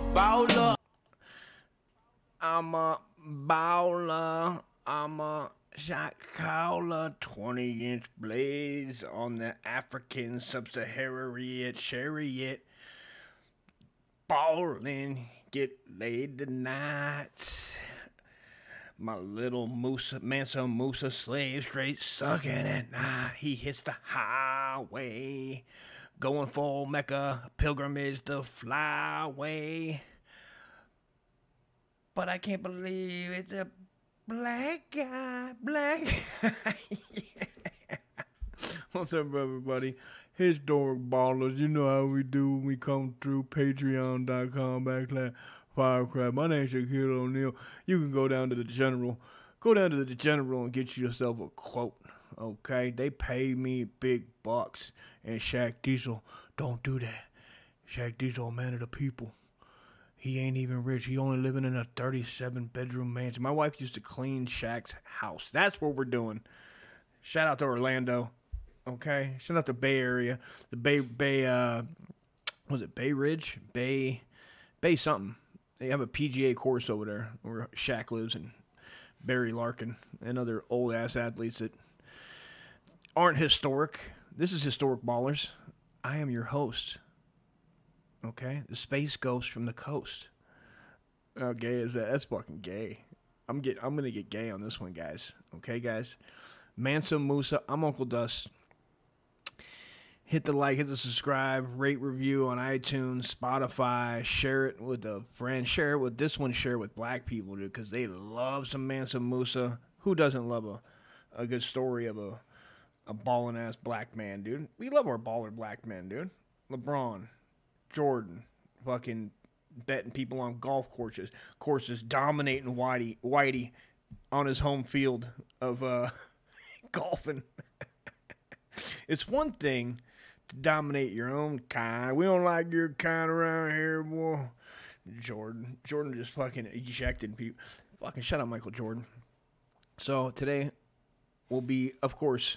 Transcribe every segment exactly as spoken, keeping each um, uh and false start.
baller. I'm a baller. I'm a shot caller. twenty inch blaze on the African sub-Saharan chariot. Ballin', get laid tonight. My little Musa, Mansa Musa slave straight sucking at night. He hits the highway, going for Mecca, pilgrimage to fly away. But I can't believe it's a black guy, black guy. Yeah. What's up, everybody? Historic Ballers. You know how we do when we come through. Patreon.com backslash Firecrap. My name's Shaquille O'Neal. You can go down to the general. Go down to the general and get yourself a quote. Okay? They pay me big bucks. And Shaq Diesel, don't do that. Shaq Diesel, a man of the people. He ain't even rich. He only living in a thirty-seven bedroom mansion. My wife used to clean Shaq's house. That's what we're doing. Shout out to Orlando. Okay? Shout out to Bay Area. The Bay, Bay, uh, was it Bay Ridge? Bay, Bay something. They have a P G A course over there where Shaq lives, and Barry Larkin and other old-ass athletes that aren't historic. This is Historic Ballers. I am your host. Okay? The space ghost from the coast. How gay is that? That's fucking gay. I'm get, I'm going to get gay on this one, guys. Okay, guys? Mansa Musa. I'm Uncle Dust. Hit the like, hit the subscribe, rate, review on iTunes, Spotify, share it with a friend, share it with this one, share it with black people, dude, because they love some Mansa Musa. Who doesn't love a, a good story of a, a ballin' ass black man, dude? We love our baller black men, dude. LeBron, Jordan, fucking betting people on golf courses, courses dominating Whitey, Whitey on his home field of uh, golfing. It's one thing to dominate your own kind. We don't like your kind around here, boy. Jordan. Jordan just fucking ejected people. Fucking shut up, Michael Jordan. So today will be, of course,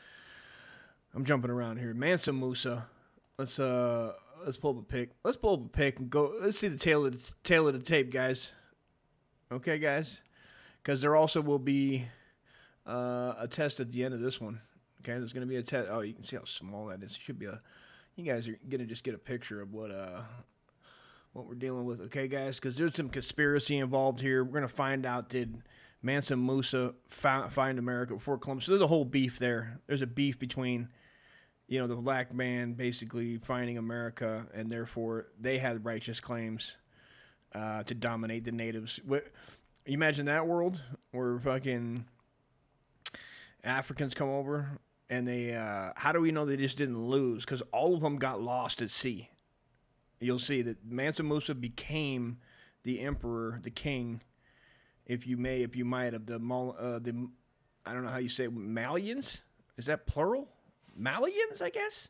I'm jumping around here. Mansa Musa. Let's uh let's pull up a pic. Let's pull up a pic and go. Let's see the tail of the tail of the tape, guys. Okay, guys, because there also will be uh, a test at the end of this one. Okay, there's going to be a test. Oh, you can see how small that is. It should be a... You guys are going to just get a picture of what uh what we're dealing with. Okay, guys? Because there's some conspiracy involved here. We're going to find out, did Mansa Musa find, find America before Columbus? So there's a whole beef there. There's a beef between, you know, the black man basically finding America, and therefore they had righteous claims uh, to dominate the natives. What, you imagine that world where fucking Africans come over... And they, uh, how do we know they just didn't lose? Because all of them got lost at sea. You'll see that Mansa Musa became the emperor, the king, if you may, if you might, of the, uh, the I don't know how you say it, Malians? Is that plural? Malians, I guess?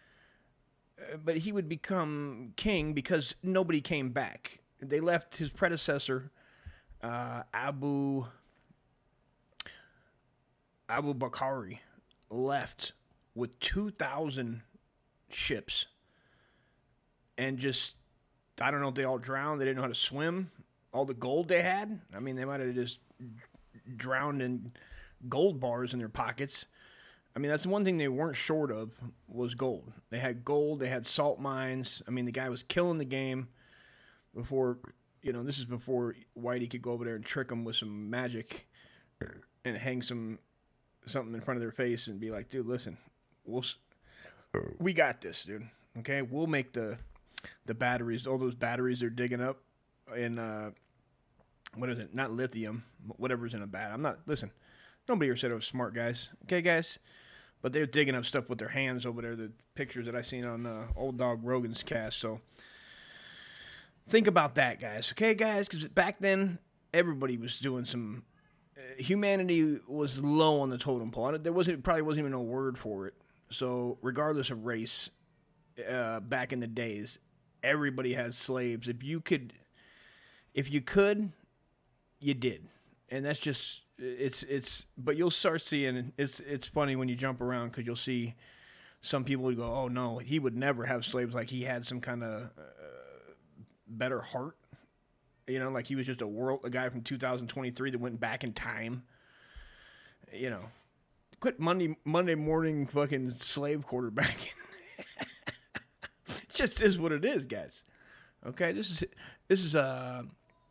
Uh, but he would become king because nobody came back. They left his predecessor, uh, Abu, Abu Bakari. Left with two thousand ships and just, I don't know if they all drowned. They didn't know how to swim. All the gold they had, I mean, they might have just drowned in gold bars in their pockets. I mean, that's one thing they weren't short of was gold. They had gold. They had salt mines. I mean, the guy was killing the game before, you know, this is before Whitey could go over there and trick them with some magic and hang some something in front of their face and be like, dude, listen, we'll, we got this, dude. Okay, we'll make the the batteries, all those batteries they're digging up in, uh, what is it? Not lithium, whatever's in a bat. I'm not, listen, nobody ever said I was smart, guys. Okay, guys? But they're digging up stuff with their hands over there, the pictures that I seen on uh, Old Dog Rogan's cast. So think about that, guys. Okay, guys? Because back then, everybody was doing some... Humanity was low on the totem pole. There wasn't probably wasn't even a word for it. So regardless of race, uh, back in the days, everybody had slaves. If you could, if you could, you did, and that's just it's it's. But you'll start seeing it's it's funny when you jump around because you'll see some people would go, oh no, he would never have slaves, like he had some kind of uh, better heart. You know, like he was just a world, a guy from two thousand twenty-three that went back in time. You know, quit Monday Monday morning fucking slave quarterbacking. It just is what it is, guys. Okay, this is this is uh,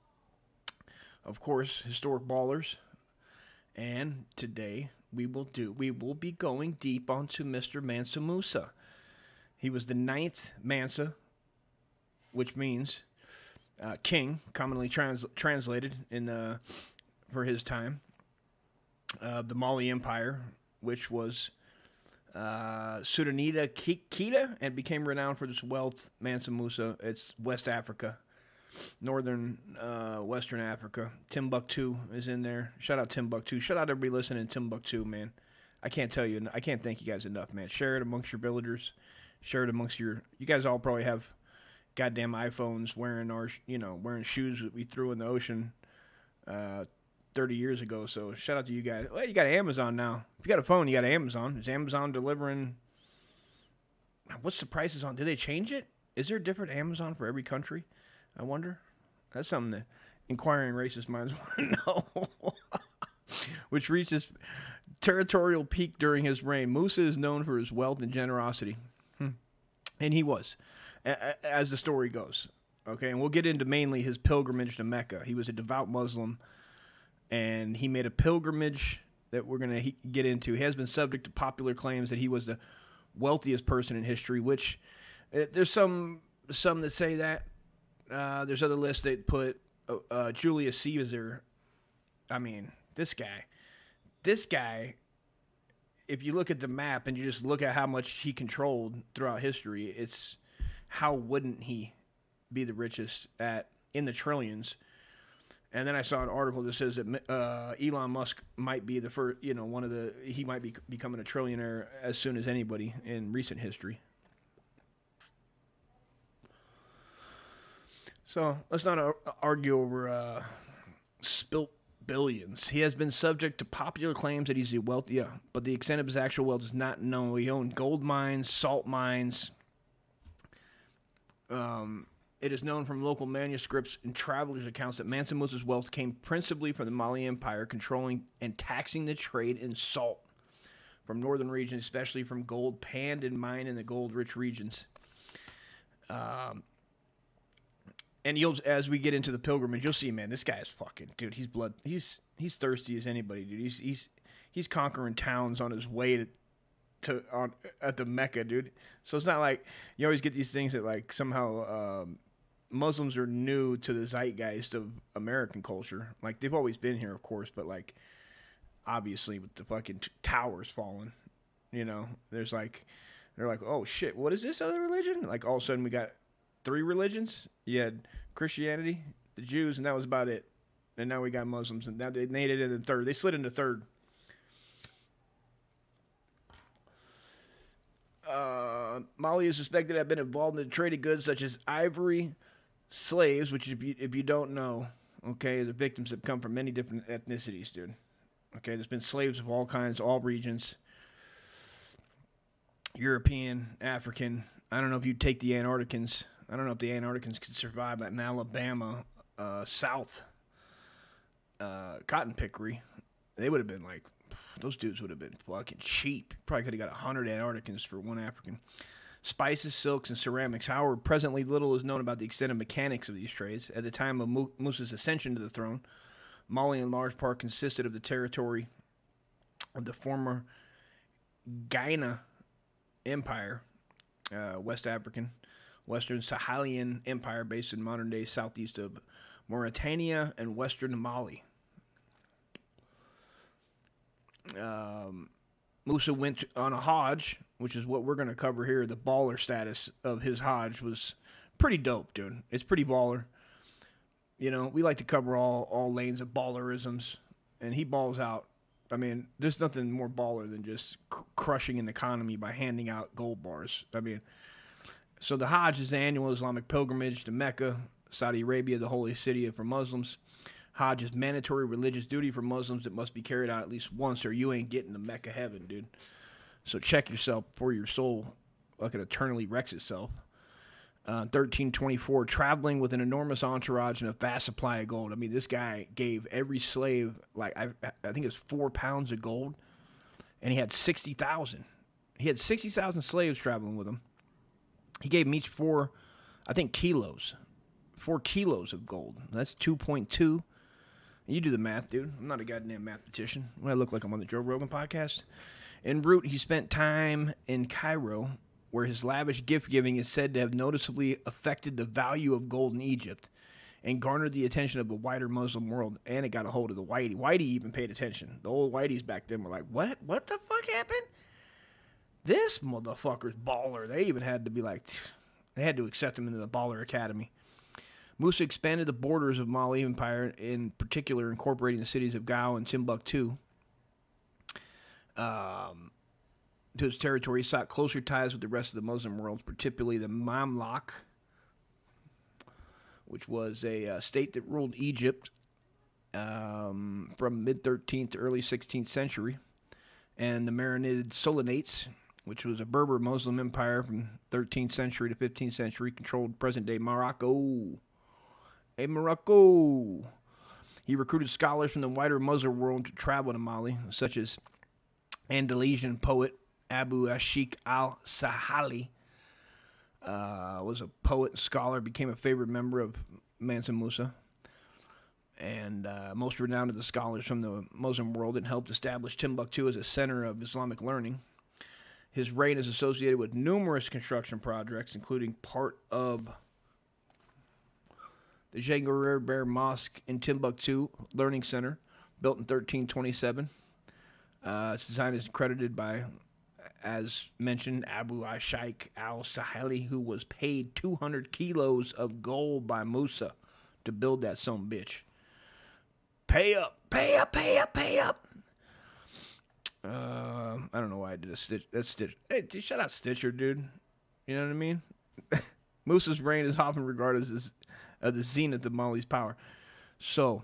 of course, Historic Ballers, and today we will do we will be going deep onto Mister Mansa Musa. He was the ninth Mansa, which means uh, king, commonly trans- translated in uh, for his time. Uh, the Mali Empire, which was uh, Sudanita Kita, and became renowned for its wealth. Mansa Musa, it's West Africa, northern uh, Western Africa. Timbuktu is in there. Shout out Timbuktu. Shout out everybody listening in Timbuktu, man. I can't tell you, I can't thank you guys enough, man. Share it amongst your villagers. Share it amongst your. You guys all probably have goddamn iPhones, wearing our, you know, wearing shoes that we threw in the ocean uh, thirty years ago. So shout out to you guys. Well, you got Amazon now. If you got a phone, you got Amazon. Is Amazon delivering? What's the prices on? Did they change it? Is there a different Amazon for every country? I wonder. That's something that inquiring racist minds want to know. Which reached its territorial peak during his reign. Musa is known for his wealth and generosity. Hmm. And he was, as the story goes. Okay, and we'll get into mainly his pilgrimage to Mecca. He was a devout Muslim, and he made a pilgrimage that we're going to get into. He has been subject to popular claims that he was the wealthiest person in history, which uh, there's some some that say that. Uh, there's other lists that put uh, uh, Julius Caesar. I mean, this guy. This guy, if you look at the map and you just look at how much he controlled throughout history, it's how wouldn't he be the richest at in the trillions? And then I saw an article that says that uh, Elon Musk might be the first, you know, one of the, he might be becoming a trillionaire as soon as anybody in recent history. So let's not uh, argue over uh, spilt billions. He has been subject to popular claims that he's a wealthy, yeah, but the extent of his actual wealth is not known. He owned gold mines, salt mines. Um, it is known from local manuscripts and travelers' accounts that Mansa Musa's wealth came principally from the Mali Empire, controlling and taxing the trade in salt from northern regions, especially from gold panned and mined in the gold-rich regions. Um, and you'll, as we get into the pilgrimage, you'll see, man, this guy is fucking, dude. He's blood. He's he's thirsty as anybody, dude. He's he's he's conquering towns on his way to. To on at the Mecca, dude. So it's not like you always get these things that like somehow um, Muslims are new to the zeitgeist of American culture. Like they've always been here, of course, but like obviously with the fucking t- towers falling, you know, there's like they're like, oh shit, what is this other religion? Like all of a sudden we got three religions. You had Christianity, the Jews, and that was about it. And now we got Muslims, and now they made it in the third. They slid into third. Uh, Mali is suspected to have been involved in the trade of goods such as ivory, slaves, which if you, if you don't know, okay, the victims have come from many different ethnicities, dude. Okay, there's been slaves of all kinds, all regions, European, African. I don't know if you'd take the Antarcticans. I don't know if the Antarcticans could survive in Alabama, uh, South, uh, cotton pickery. They would have been like, those dudes would have been fucking cheap. Probably could have got a hundred Antarcticans for one African. Spices, silks, and ceramics. However, presently little is known about the extent of mechanics of these trades. At the time of Musa's ascension to the throne, Mali in large part consisted of the territory of the former Guiana Empire, uh, West African, Western Sahelian Empire based in modern-day southeast of Mauritania and western Mali. Um, Musa went on a Hajj, which is what we're going to cover here. The baller status of his Hajj was pretty dope, dude. It's pretty baller. You know, we like to cover all, all lanes of ballerisms, and he balls out. I mean, there's nothing more baller than just cr- crushing an economy by handing out gold bars. I mean, so the Hajj is the annual Islamic pilgrimage to Mecca, Saudi Arabia, the holy city for Muslims. Hajj is mandatory religious duty for Muslims that must be carried out at least once or you ain't getting to Mecca heaven, dude. So check yourself before your soul fucking eternally wrecks itself. Uh, thirteen twenty-four, traveling with an enormous entourage and a vast supply of gold. I mean, this guy gave every slave, like, I, I think it was four pounds of gold, and he had sixty thousand. He had sixty thousand slaves traveling with him. He gave them each four, I think, kilos. Four kilos of gold. That's two point two. You do the math, dude. I'm not a goddamn mathematician. I look like I'm on the Joe Rogan podcast. En route, he spent time in Cairo, where his lavish gift-giving is said to have noticeably affected the value of gold in Egypt and garnered the attention of the wider Muslim world, and it got a hold of the Whitey. Whitey even paid attention. The old Whiteys back then were like, what? What the fuck happened? This motherfucker's baller. They even had to be like, they had to accept him into the Baller Academy. Musa expanded the borders of Mali Empire, in particular incorporating the cities of Gao and Timbuktu. Um... To his territory, he sought closer ties with the rest of the Muslim world, particularly the Mamluk, which was a uh, state that ruled Egypt um, from mid-thirteenth to early sixteenth century, and the Marinid Solonites, which was a Berber Muslim empire from thirteenth century to fifteenth century, controlled present-day Morocco. Hey, Morocco! He recruited scholars from the wider Muslim world to travel to Mali, such as Andalusian poet Abu Ashik al-Sahali, uh, was a poet and scholar, became a favorite member of Mansa Musa, and uh, most renowned of the scholars from the Muslim world, and helped establish Timbuktu as a center of Islamic learning. His reign is associated with numerous construction projects, including part of the Djengoure Bear Mosque in Timbuktu Learning Center, built in thirteen twenty-seven. Uh, its design is credited by, as mentioned, Abu Ashik al-Sahali, who was paid two hundred kilos of gold by Musa to build that son bitch. Pay up, pay up, pay up, pay up. Uh, I don't know why I did a stitch. That's Stitch. Hey, dude, shout out Stitcher, dude. You know what I mean? Musa's reign is often regarded as uh, the zenith of Mali's power. So,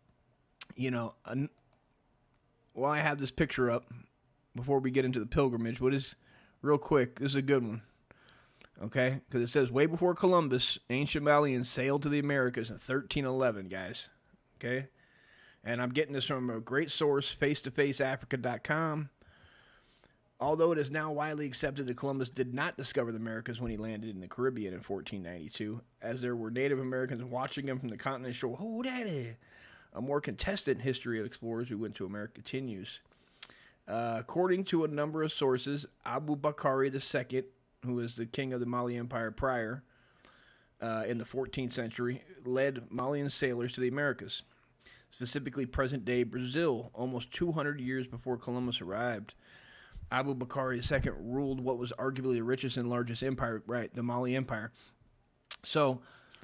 you know, uh, while I have this picture up, before we get into the pilgrimage, what is, real quick, this is a good one, okay? Because it says, way before Columbus, ancient Malians sailed to the Americas in thirteen eleven, guys, okay? And I'm getting this from a great source, face to face africa dot com. Although it is now widely accepted that Columbus did not discover the Americas when he landed in the Caribbean in fourteen ninety-two, as there were Native Americans watching him from the continent shore. Oh, that is. A more contested history of explorers who went to America continues. Uh, according to a number of sources, Abu Bakari the Second, who was the king of the Mali Empire prior, uh, in the fourteenth century, led Malian sailors to the Americas, specifically present-day Brazil, almost two hundred years before Columbus arrived. Abu Bakari the Second ruled what was arguably the richest and largest empire, right, the Mali Empire. So,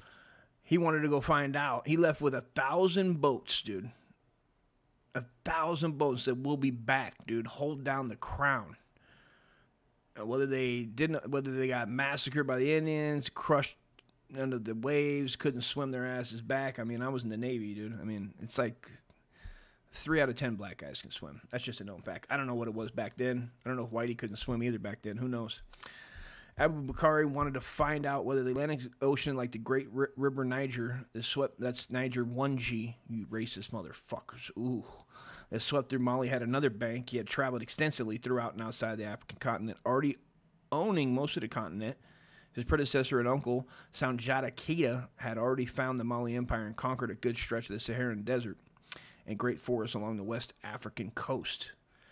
he wanted to go find out. He left with a thousand boats, dude. A thousand boats that will be back, dude. Hold down the crown. Whether they didn't, whether they got massacred by the Indians, crushed under the waves, couldn't swim their asses back. I mean, I was in the Navy, dude. I mean, it's like three out of ten black guys can swim. That's just a known fact. I don't know what it was back then. I don't know if Whitey couldn't swim either back then. Who knows? Abu Bakari wanted to find out whether the Atlantic Ocean, like the Great R- River Niger, that swept, that's Niger one G, you racist motherfuckers, ooh, that swept through Mali, had another bank. He had traveled extensively throughout and outside the African continent, already owning most of the continent. His predecessor and uncle, Sanjata Keita, had already found the Mali Empire and conquered a good stretch of the Saharan Desert and great forests along the West African coast.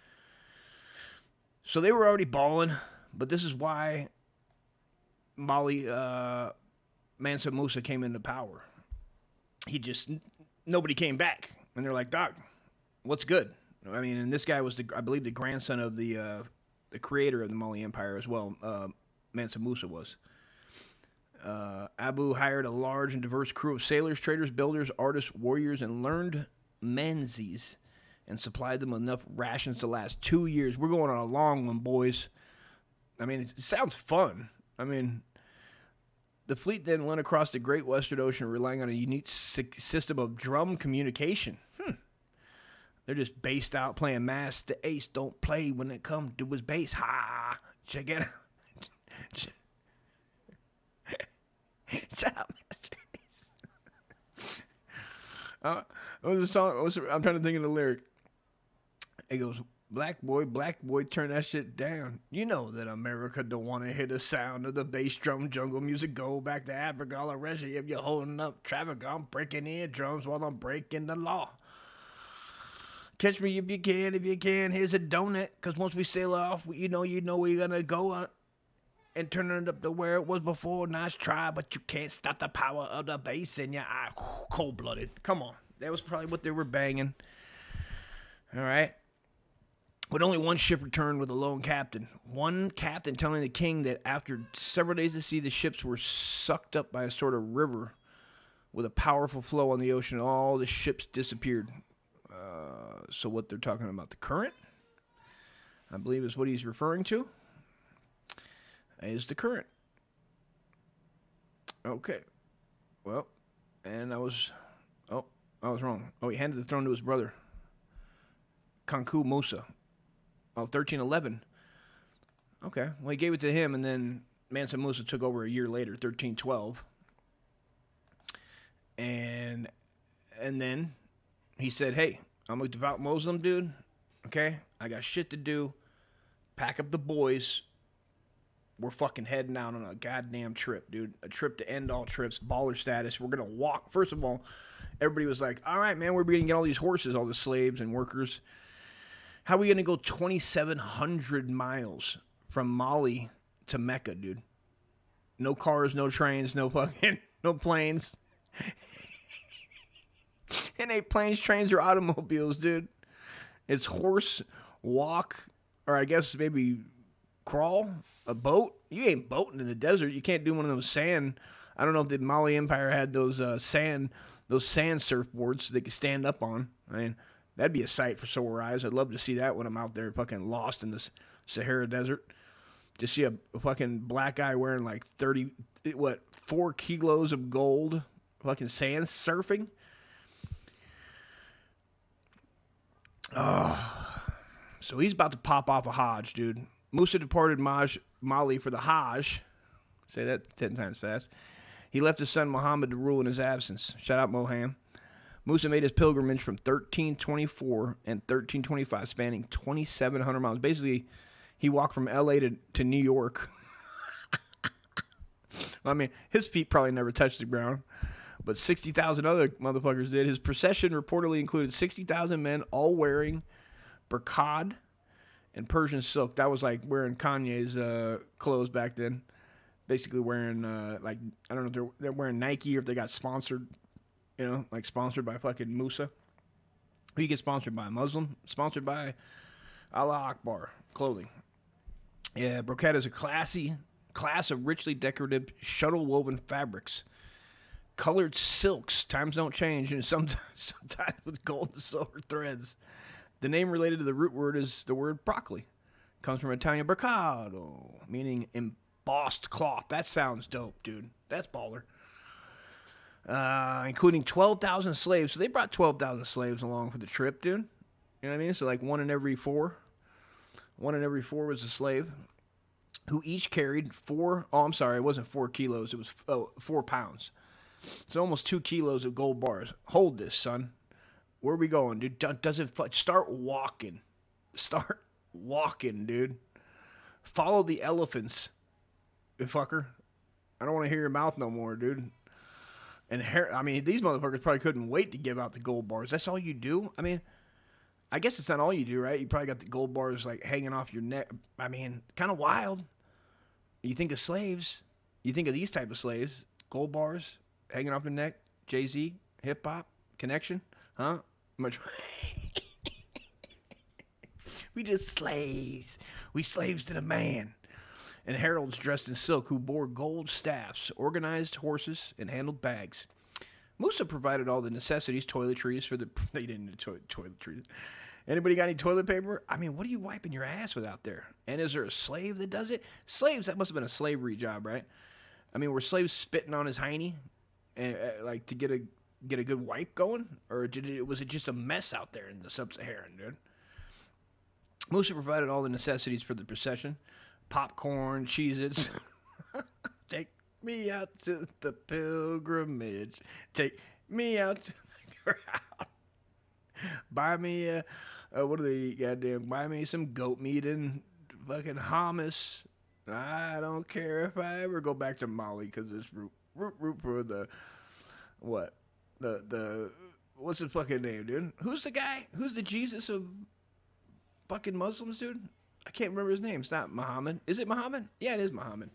So they were already balling, but this is why Mali, uh, Mansa Musa came into power. He just, nobody came back. And they're like, Doc, what's good? I mean, and this guy was, the, I believe, the grandson of the uh, the creator of the Mali Empire as well. Uh, Mansa Musa was. Uh, Abu hired a large and diverse crew of sailors, traders, builders, artists, warriors, and learned Menzies, and supplied them with enough rations to last two years. We're going on a long one, boys. I mean, it sounds fun. I mean, the fleet then went across the Great Western Ocean, relying on a unique system of drum communication. Hmm. They're just based out playing mass. The ace don't play when it comes to his bass. Ha! Check it out. Shut up, masterpiece. uh, what was the song? What was the, I'm trying to think of the lyric. It goes, black boy, black boy, turn that shit down. You know that America don't want to hear the sound of the bass drum jungle music. Go back to Africa, all the rest of you. If you're holding up traffic, I'm breaking eardrums while I'm breaking the law. Catch me if you can, if you can. Here's a donut, because once we sail off, you know, you know we're gonna go on and turn it up to where it was before. Nice try, but you can't stop the power of the bass in your eye. Cold-blooded. Come on. That was probably what they were banging. All right. With only one ship returned with a lone captain. One captain telling the king that after several days at sea, the ships were sucked up by a sort of river with a powerful flow on the ocean. All the ships disappeared. Uh, so what they're talking about, the current, I believe is what he's referring to, is the current. Okay. Well, and I was, oh, I was wrong. Oh, he handed the throne to his brother, Kanku Musa. Oh, thirteen eleven. Okay. Well, he gave it to him, and then Mansa Musa took over a year later, thirteen twelve. And and then he said, hey, I'm a devout Muslim, dude. Okay? I got shit to do. Pack up the boys. We're fucking heading out on a goddamn trip, dude. A trip to end all trips, baller status. We're going to walk. First of all, everybody was like, all right, man, we're going to get all these horses, all the slaves and workers. How are we going to go twenty-seven hundred miles from Mali to Mecca, dude? No cars, no trains, no fucking, no planes. It ain't planes, trains, or automobiles, dude. It's horse, walk, or I guess maybe crawl, a boat. You ain't boating in the desert. You can't do one of those sand. I don't know if the Mali Empire had those uh, sand, those sand surfboards they could stand up on. I mean, that'd be a sight for sore eyes. I'd love to see that when I'm out there fucking lost in the Sahara Desert. To see a, a fucking black guy wearing like thirty, what, four kilos of gold, fucking sand surfing. Oh, so he's about to pop off a Hajj, dude. Musa departed Maj, Mali for the Hajj. Say that ten times fast. He left his son Muhammad to rule in his absence. Shout out Moham. Musa made his pilgrimage from thirteen twenty-four and thirteen twenty-five, spanning twenty-seven hundred miles. Basically, he walked from L A to, to New York. I mean, his feet probably never touched the ground, but sixty thousand other motherfuckers did. His procession reportedly included sixty thousand men, all wearing burqad and Persian silk. That was like wearing Kanye's uh, clothes back then. Basically wearing, uh, like, I don't know if they're, they're wearing Nike or if they got sponsored, you know, like sponsored by fucking Musa. Who you get sponsored by? Muslim? Sponsored by Allah Akbar clothing. Yeah, brocade is a classy class of richly decorative shuttle-woven fabrics. Colored silks, times don't change, and sometimes, sometimes with gold and silver threads. The name related to the root word is the word broccoli. It comes from Italian brocado, meaning embossed cloth. That sounds dope, dude. That's baller. Uh, including twelve thousand slaves. So they brought twelve thousand slaves along for the trip, dude. You know what I mean? So like one in every four. One in every four was a slave who each carried four, oh, I'm sorry, it wasn't four kilos. It was oh, four pounds. So almost two kilos of gold bars. Hold this, son. Where are we going, dude? Doesn't start walking. Start walking, dude. Follow the elephants, you fucker. I don't want to hear your mouth no more, dude. And hair, I mean, these motherfuckers probably couldn't wait to give out the gold bars. That's all you do? I mean, I guess it's not all you do, right? You probably got the gold bars like hanging off your neck. I mean, kind of wild. You think of slaves. You think of these type of slaves. Gold bars hanging off the neck. Jay-Z, hip-hop, connection. Huh? Much. We just slaves. We slaves to the man. And heralds dressed in silk who bore gold staffs, organized horses, and handled bags. Musa provided all the necessities, toiletries for the... They didn't need to- toiletries. Anybody got any toilet paper? I mean, what are you wiping your ass with out there? And is there a slave that does it? Slaves, that must have been a slavery job, right? I mean, were slaves spitting on his hiney, and uh, like to get a get a good wipe going, or did it, was it just a mess out there in the sub-Saharan, dude? Musa provided all the necessities for the procession: popcorn, Cheez-Its. Take me out to the pilgrimage. Take me out to the crowd. Buy me a, uh, what do they goddamn, buy me some goat meat and fucking hummus. I don't care if I ever go back to Mali because it's root, root, root for the, what? The, the, what's his fucking name, dude? Who's the guy? Who's the Jesus of fucking Muslims, dude? I can't remember his name. It's not Muhammad. Is it Muhammad? Yeah, it is Muhammad.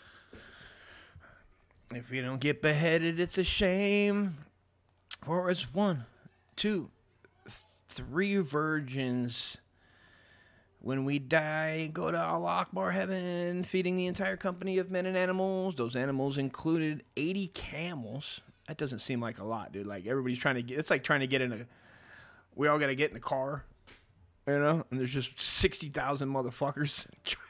If you don't get beheaded, it's a shame. For it's one, two, th- three virgins. When we die, go to Allah Akbar heaven, feeding the entire company of men and animals. Those animals included eighty camels. That doesn't seem like a lot, dude. Like, everybody's trying to get, it's like trying to get in a, we all got to get in the car, you know? And there's just sixty thousand motherfuckers.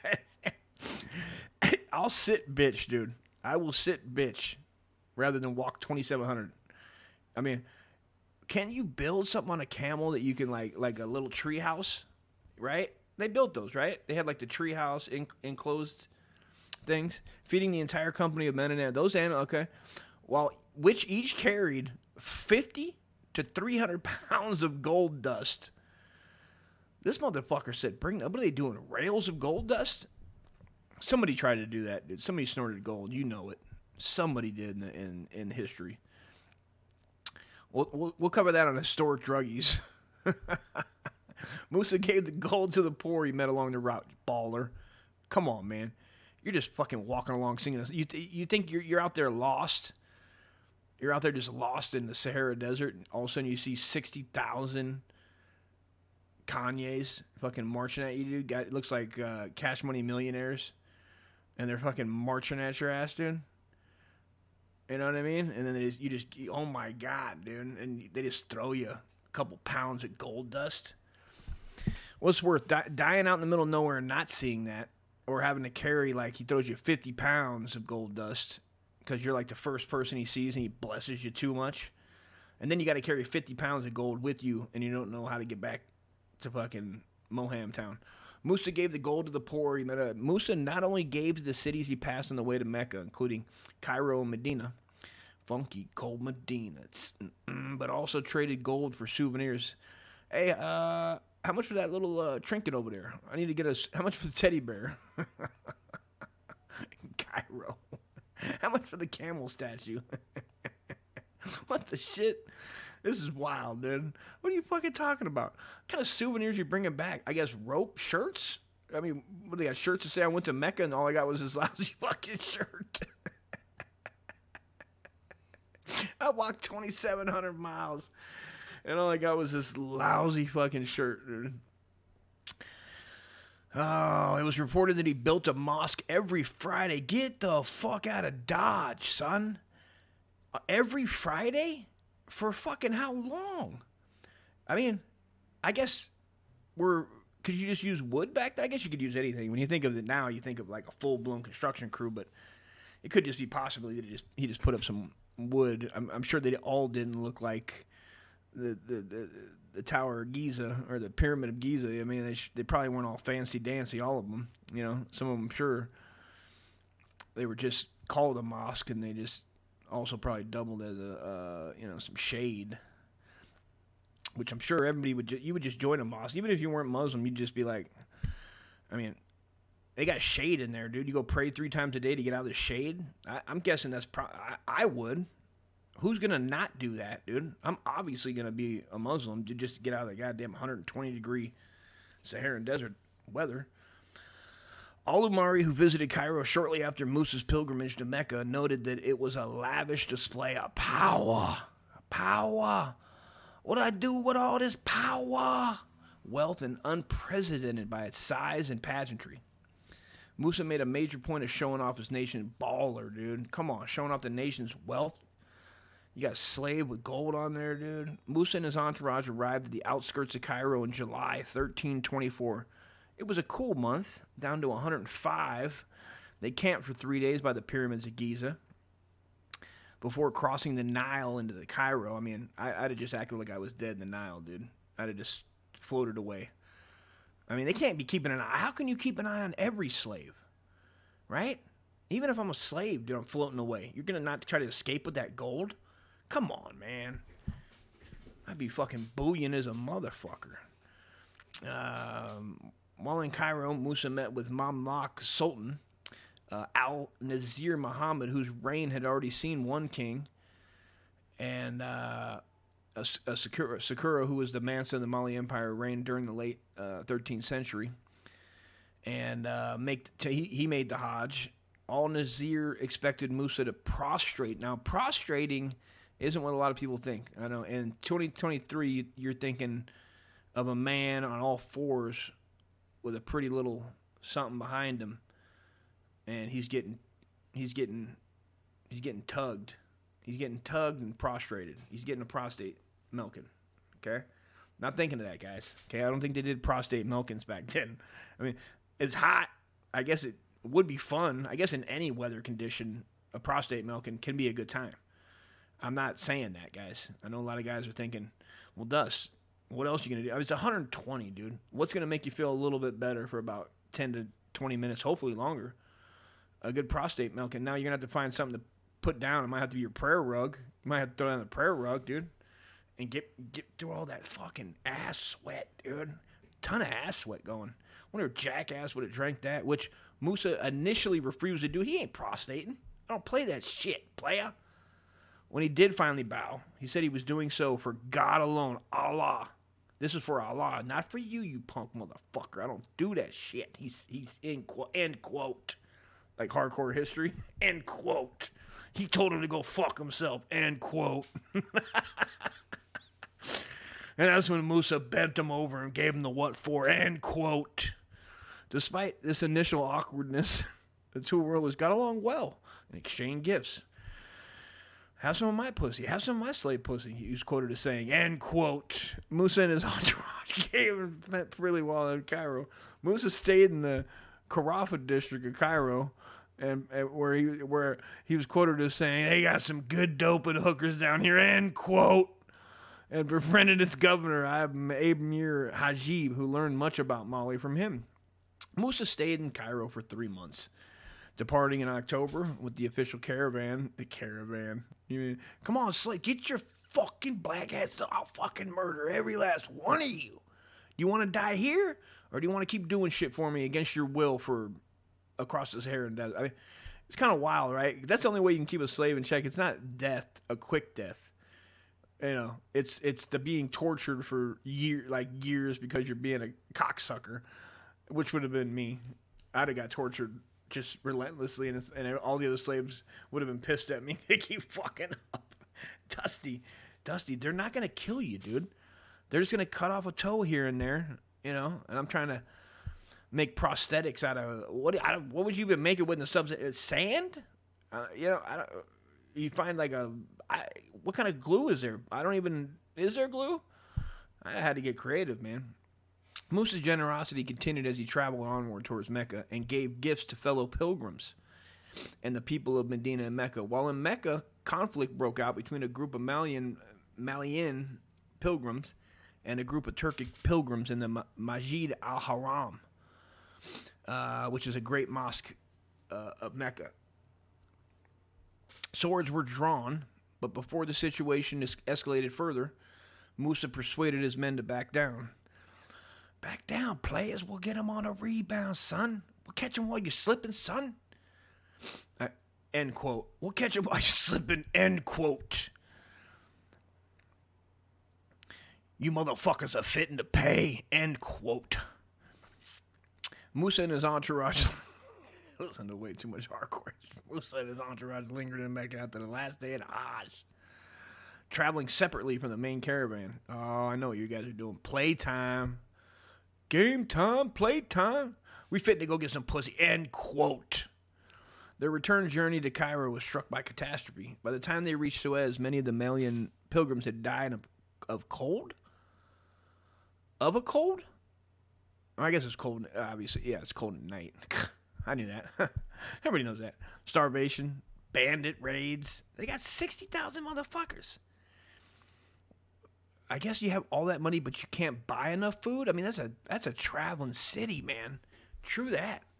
I'll sit bitch, dude. I will sit bitch rather than walk twenty-seven hundred. I mean, can you build something on a camel that you can, like, like a little tree house, right? They built those, right? They had, like, the tree house in, enclosed things, feeding the entire company of men and animals. Those animals, okay. While, which each carried fifty to three hundred pounds of gold dust. This motherfucker said, bring, what are they doing, rails of gold dust? Somebody tried to do that, dude. Somebody snorted gold. You know it. Somebody did in the, in, in history. We'll, we'll, we'll cover that on Historic Druggies. Musa gave the gold to the poor he met along the route. Baller. Come on, man. You're just fucking walking along singing this. You, th- you think you're, you're out there lost? You're out there just lost in the Sahara Desert, and all of a sudden you see sixty thousand Kanye's fucking marching at you, dude. Got, it looks like uh, Cash Money Millionaires. And they're fucking marching at your ass, dude. You know what I mean? And then they just, you just, oh my God, dude. And they just throw you a couple pounds of gold dust. What's worth di- dying out in the middle of nowhere and not seeing that? Or having to carry, like, he throws you fifty pounds of gold dust because you're like the first person he sees and he blesses you too much. And then you got to carry fifty pounds of gold with you and you don't know how to get back to fucking Moham Town. Musa gave the gold to the poor. He met a, Musa not only gave to the cities he passed on the way to Mecca, including Cairo and Medina, funky gold Medina, but also traded gold for souvenirs. Hey, uh, how much for that little uh, trinket over there? I need to get us. How much for the teddy bear? Cairo. How much for the camel statue? What the shit? This is wild, dude. What are you fucking talking about? What kind of souvenirs you bringing back? I guess rope shirts? I mean, what, they got shirts to say I went to Mecca and all I got was this lousy fucking shirt. I walked twenty-seven hundred miles and all I got was this lousy fucking shirt, dude. Oh, it was reported that he built a mosque every Friday. Get the fuck out of Dodge, son. Uh, every Friday? For fucking how long? I mean, I guess we're, could you just use wood back then? I guess you could use anything. When you think of it now, you think of like a full-blown construction crew, but it could just be possibly that he just, he just put up some wood. I'm, I'm sure they all didn't look like the, the, the, the Tower of Giza or the Pyramid of Giza. I mean, they, sh- they probably weren't all fancy-dancy, all of them. You know, some of them, I'm sure, they were just called a mosque and they just also probably doubled as a, uh, you know, some shade, which I'm sure everybody would, ju- you would just join a mosque. Even if you weren't Muslim, you'd just be like, I mean, they got shade in there, dude. You go pray three times a day to get out of the shade. I, I'm guessing that's pro- I, I would. Who's going to not do that, dude? I'm obviously going to be a Muslim to just get out of the goddamn one hundred twenty degree Saharan desert weather. Al-Umari, who visited Cairo shortly after Musa's pilgrimage to Mecca, noted that it was a lavish display of power. Power. What do I do with all this power? Wealth and unprecedented by its size and pageantry. Musa made a major point of showing off his nation. Baller, dude. Come on, showing off the nation's wealth. You got a slave with gold on there, dude. Musa and his entourage arrived at the outskirts of Cairo in July thirteen twenty-four. It was a cool month, down to one hundred five. They camped for three days by the pyramids of Giza before crossing the Nile into the Cairo. I mean, I, I'd have just acted like I was dead in the Nile, dude. I'd have just floated away. I mean, they can't be keeping an eye. How can you keep an eye on every slave? Right? Even if I'm a slave, dude, I'm floating away. You're gonna not try to escape with that gold? Come on, man. I'd be fucking bullion as a motherfucker. Um, while in Cairo, Musa met with Mamluk Sultan uh, Al-Nazir Muhammad, whose reign had already seen one king, and uh, a, a Sakura, Sakura, who was the Mansa of the Mali Empire, reigned during the late uh, thirteenth century. And uh, make t- he, he made the Hajj. Al-Nazir expected Musa to prostrate. Now, prostrating isn't what a lot of people think. I know in twenty twenty-three, you're thinking of a man on all fours with a pretty little something behind him, and he's getting, he's getting, he's getting tugged. He's getting tugged and prostrated. He's getting a prostate milking. Okay, not thinking of that, guys. Okay, I don't think they did prostate milkings back then. I mean, it's hot. I guess it would be fun. I guess in any weather condition, a prostate milking can be a good time. I'm not saying that, guys. I know a lot of guys are thinking, well, Dust, what else are you going to do? I mean, it's one hundred twenty, dude. What's going to make you feel a little bit better for about ten to twenty minutes, hopefully longer? A good prostate milking. Now you're going to have to find something to put down. It might have to be your prayer rug. You might have to throw down the prayer rug, dude, and get get through all that fucking ass sweat, dude. Ton of ass sweat going. I wonder if Jackass would have drank that, which Musa initially refused to do. He ain't prostating. I don't play that shit, playa. When he did finally bow, he said he was doing so for God alone, Allah. This is for Allah, not for you, you punk motherfucker. I don't do that shit. He's he's in quote, end quote, like hardcore history, end quote. He told him to go fuck himself, end quote. And that's when Musa bent him over and gave him the what for, end quote. Despite this initial awkwardness, the two rulers got along well and exchanged gifts. Have some of my pussy. Have some of my slave pussy, he was quoted as saying, end quote. Musa and his entourage gave him spent really well in Cairo. Musa stayed in the Karafa district of Cairo, and, and where he where he was quoted as saying, they got some good dope and hookers down here, end quote. And befriended its governor, Amir Hajib, who learned much about Mali from him. Musa stayed in Cairo for three months. Departing in October with the official caravan. The caravan. You mean, come on, Slate, get your fucking black ass. I'll fucking murder every last one of you. Do you want to die here? Or do you want to keep doing shit for me against your will for across the Sahara Desert? I mean, it's kind of wild, right? That's the only way you can keep a slave in check. It's not death, a quick death. You know, it's it's the being tortured for year like years because you're being a cocksucker, which would have been me. I'd have got tortured just relentlessly, and, and all the other slaves would have been pissed at me. They keep fucking up. Dusty, Dusty, they're not going to kill you, dude. They're just going to cut off a toe here and there, you know, and I'm trying to make prosthetics out of, what I, what would you even make it with in the substance? Sand? Uh, you know, I don't, you find like a, I, what kind of glue is there? I don't even, is there glue? I had to get creative, man. Musa's generosity continued as he traveled onward towards Mecca and gave gifts to fellow pilgrims and the people of Medina and Mecca. While in Mecca, conflict broke out between a group of Malian, Malian pilgrims and a group of Turkic pilgrims in the Masjid al-Haram, uh, which is a great mosque uh, of Mecca. Swords were drawn, but before the situation es- escalated further, Musa persuaded his men to back down. Back down, players. We'll get them on a rebound, son. We'll catch them while you're slipping, son. Uh, end quote. We'll catch them while you're slipping, end quote. You motherfuckers are fitting to pay, end quote. Musa and his entourage... Listen to way too much hardcore. Musa and his entourage lingered in Mecca after the last day of the Hajj, traveling separately from the main caravan. Oh, I know what you guys are doing. Playtime. Game time, playtime. We fit to go get some pussy, end quote. Their return journey to Cairo was struck by catastrophe. By the time they reached Suez, many of the Malian pilgrims had died of, of cold? Of a cold? I guess it's cold, obviously. Yeah, it's cold at night. I knew that. Everybody knows that. Starvation, bandit raids. They got sixty thousand motherfuckers. I guess you have all that money, but you can't buy enough food? I mean, that's a that's a traveling city, man. True that.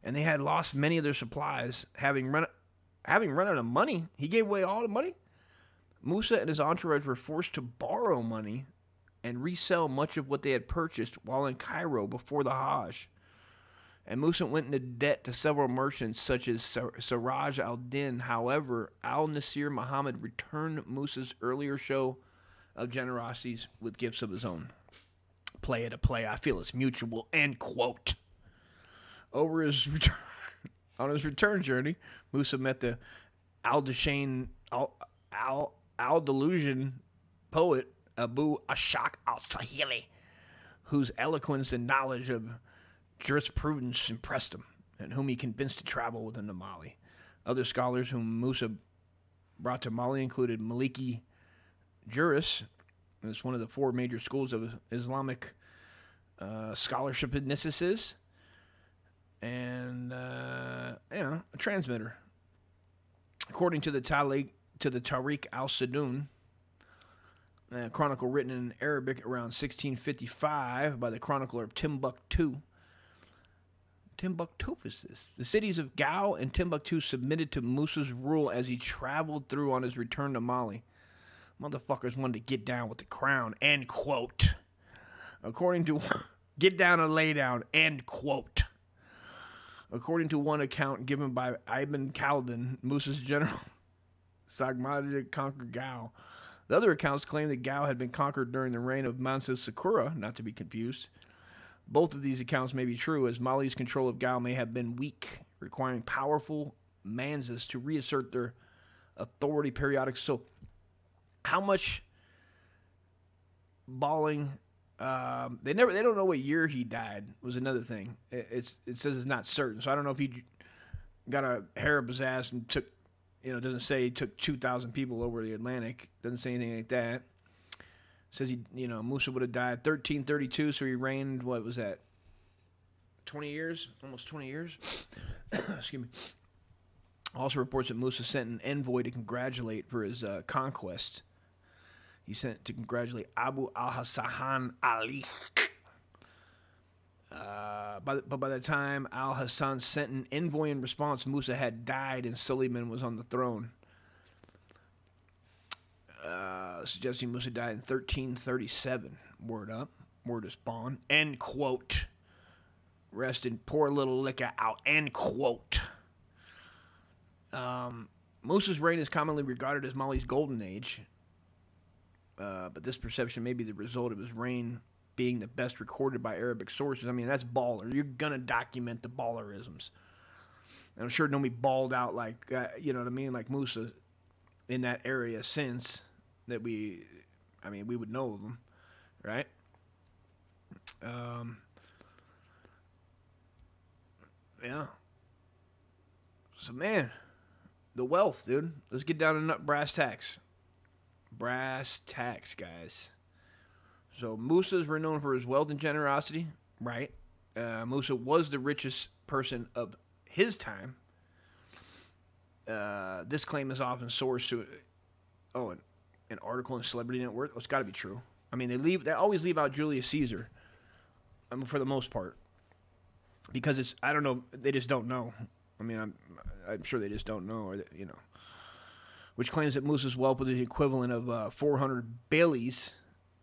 and they had lost many of their supplies, having run having run out of money. He gave away all the money. Musa and his entourage were forced to borrow money and resell much of what they had purchased while in Cairo before the Hajj. And Musa went into debt to several merchants such as Siraj al-Din. However, Al-Nasir Muhammad returned Musa's earlier show of generosities with gifts of his own. Play it a play, I feel it's mutual, end quote. Over his return, on his return journey, Musa met the Al-Dashane, Al, Al, Al-Delusion poet Abu Ashaq al-Sahili, whose eloquence and knowledge of jurisprudence impressed him, and whom he convinced to travel with him to Mali. Other scholars whom Musa brought to Mali included Maliki Juris. It's one of the four major schools of Islamic uh, scholarship in Nisis, and uh, you know, a transmitter. According to the Tariq to the Tariq al-Sadoun, a chronicle written in Arabic around sixteen fifty-five by the chronicler of Timbuktu. Timbuktu is this. The cities of Gao and Timbuktu submitted to Musa's rule as he traveled through on his return to Mali. Motherfuckers wanted to get down with the crown, end quote. According to, get down and lay down, end quote. According to one account given by Ibn Khaldun, Musa's general Sagmadi conquered Gao. The other accounts claim that Gao had been conquered during the reign of Mansa Sakura, not to be confused. Both of these accounts may be true, as Mali's control of Gao may have been weak, requiring powerful Mansas to reassert their authority periodically. So, how much balling? Um, they never. They don't know what year he died. Was another thing. It, it's it says it's not certain. So I don't know if he got a hair up his ass and took. You know, it doesn't say he took two thousand people over the Atlantic. Doesn't say anything like that. Says he, you know, Musa would have died thirteen thirty-two, so he reigned, what was that, twenty years? Almost twenty years? Excuse me. Also reports that Musa sent an envoy to congratulate for his uh, conquest. He sent to congratulate Abu al-Hassan Ali. Uh, by the, but by the time al-Hassan sent an envoy in response, Musa had died and Suleiman was on the throne. Uh, suggesting Musa died in thirteen thirty-seven. Word up. Word is spawn. End quote. Rest in poor little liquor out. End quote. Um, Musa's reign is commonly regarded as Mali's golden age. Uh, but this perception may be the result of his reign being the best recorded by Arabic sources. I mean, that's baller. You're going to document the ballerisms. And I'm sure nobody balled out like, uh, you know what I mean, like Musa in that area since that we, I mean, we would know of them, right? Um, yeah. So, man, the wealth, dude. Let's get down to nut brass tacks. Brass tacks, guys. So, Musa is renowned for his wealth and generosity, right? Uh, Musa was the richest person of his time. Uh, this claim is often sourced to, oh, an, an article in Celebrity Net Worth. Oh, it's got to be true. I mean, they leave, they always leave out Julius Caesar, I mean, for the most part, because it's, I don't know, they just don't know. I mean, I'm, I'm sure they just don't know, or they, you know, which claims that Musa's wealth was the equivalent of uh, four hundred Baileys.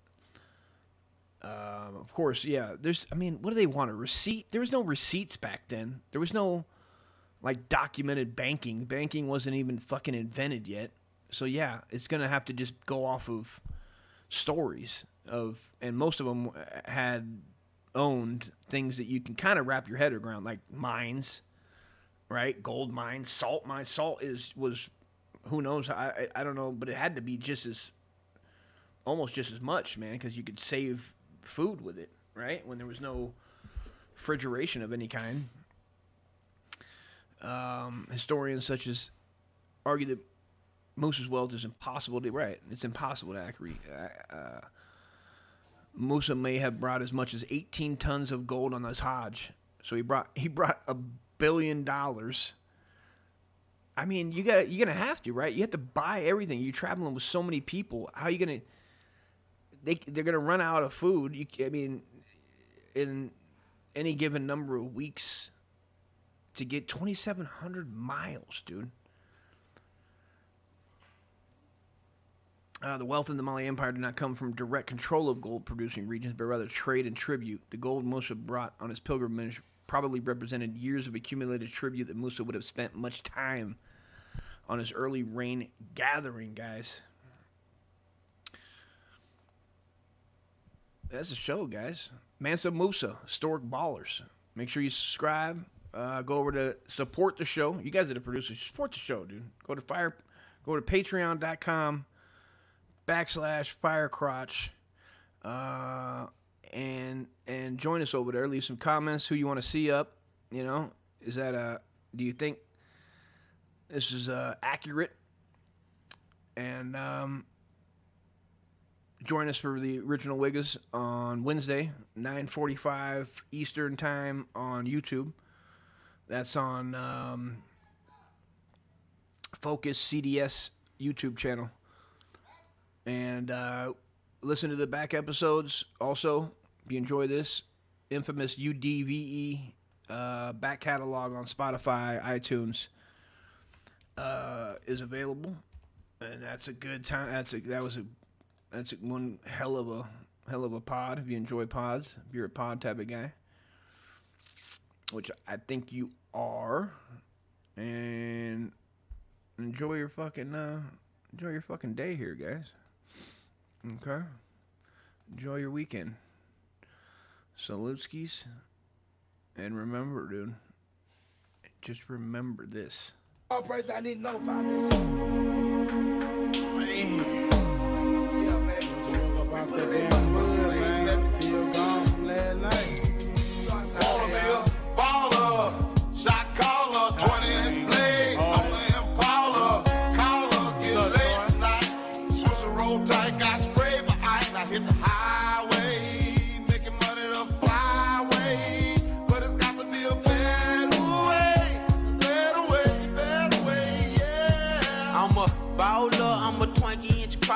Um, of course, yeah. There's, I mean, what do they want? A receipt? There was no receipts back then. There was no, like, documented banking. Banking wasn't even fucking invented yet. So, yeah, it's going to have to just go off of stories of, and most of them had owned things that you can kind of wrap your head around, like mines, right? Gold mines, salt mines. Salt is, was, who knows? I, I, I don't know, but it had to be just as, almost just as much, man, because you could save food with it, right? When there was no refrigeration of any kind. Um, historians such as argue that Musa's wealth is impossible to, right, it's impossible to accurate. Uh, Musa may have brought as much as eighteen tons of gold on this Hajj. So he brought he brought a billion dollars. I mean, you got you're gonna have to, right? You have to buy everything. You're traveling with so many people. How are you gonna? They they're gonna run out of food. You, I mean, in any given number of weeks, to get twenty-seven hundred miles, dude. Uh, the wealth in the Mali Empire did not come from direct control of gold-producing regions, but rather trade and tribute. The gold Musa brought on his pilgrimage probably represented years of accumulated tribute that Musa would have spent much time on his early reign gathering, guys. That's the show, guys. Mansa Musa, Historic Ballers. Make sure you subscribe. Uh, go over to support the show. You guys are the producers. Support the show, dude. Go to fire. Go to patreon dot com backslash firecrotch. Uh, and and join us over there. Leave some comments. Who you want to see up? You know, is that a? Do you think this is uh, accurate? And um, join us for the original Wiggas on Wednesday, nine forty-five Eastern Time on YouTube. That's on um, Focus C D S YouTube channel. And uh, listen to the back episodes. Also, if you enjoy this, infamous U D V E uh, back catalog on Spotify, iTunes uh, is available, and that's a good time. That's a that was a that's a, one hell of a hell of a pod. If you enjoy pods, if you're a pod type of guy, which I think you are, and enjoy your fucking uh, enjoy your fucking day here, guys. Okay. Enjoy your weekend. Salutskis. And remember, dude. Just remember this. All praise I need to know five minutes. Man. Yeah, man. Still gone from last night.